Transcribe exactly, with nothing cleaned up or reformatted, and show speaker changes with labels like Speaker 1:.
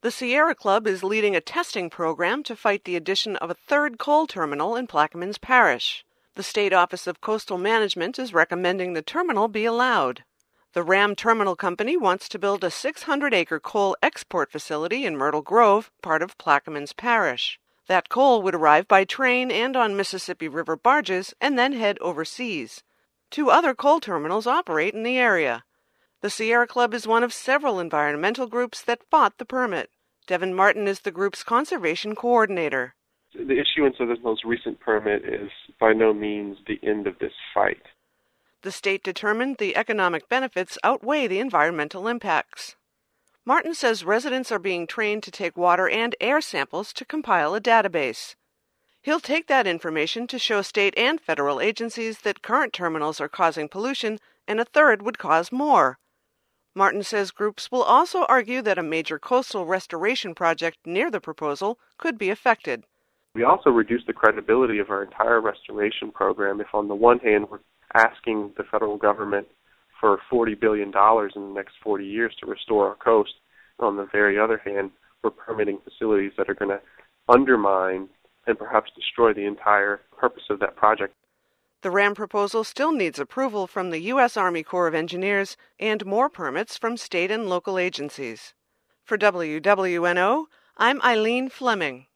Speaker 1: The Sierra Club is leading a testing program to fight the addition of a third coal terminal in Plaquemines Parish. The State Office of Coastal Management is recommending the terminal be allowed. The Ram Terminal Company wants to build a six hundred acre coal export facility in Myrtle Grove, part of Plaquemines Parish. That coal would arrive by train and on Mississippi River barges and then head overseas. Two other coal terminals operate in the area. The Sierra Club is one of several environmental groups that fought the permit. Devin Martin is the group's conservation coordinator.
Speaker 2: The issuance of this most recent permit is by no means the end of this fight.
Speaker 1: The state determined the economic benefits outweigh the environmental impacts. Martin says residents are being trained to take water and air samples to compile a database. He'll take that information to show state and federal agencies that current terminals are causing pollution and a third would cause more. Martin says groups will also argue that a major coastal restoration project near the proposal could be affected.
Speaker 2: We also reduce the credibility of our entire restoration program if on the one hand we're asking the federal government for forty billion dollars in the next forty years to restore our coast. On the very other hand, we're permitting facilities that are going to undermine and perhaps destroy the entire purpose of that project.
Speaker 1: The Ram proposal still needs approval from the U S Army Corps of Engineers and more permits from state and local agencies. For W W N O, I'm Eileen Fleming.